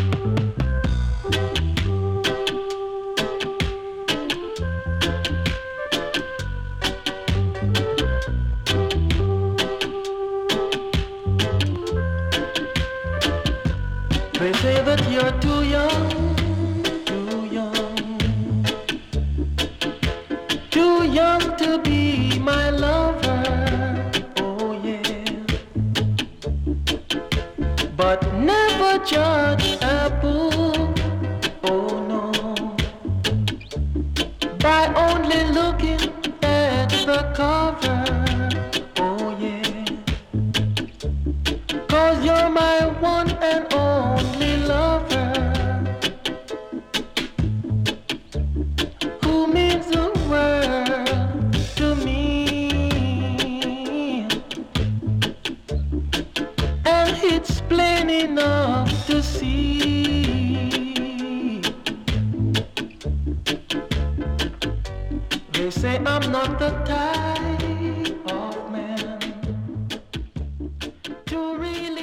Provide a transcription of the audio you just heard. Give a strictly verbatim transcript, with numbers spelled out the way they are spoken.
They say that you're too young, too young, too young to be my lover, oh yeah. But never judge a book, oh no, by only looking at the cover, oh yeah. 'Cause you're my one and only lover, who means the world to me, and it's plain enough to see. They say I'm not the type of man to really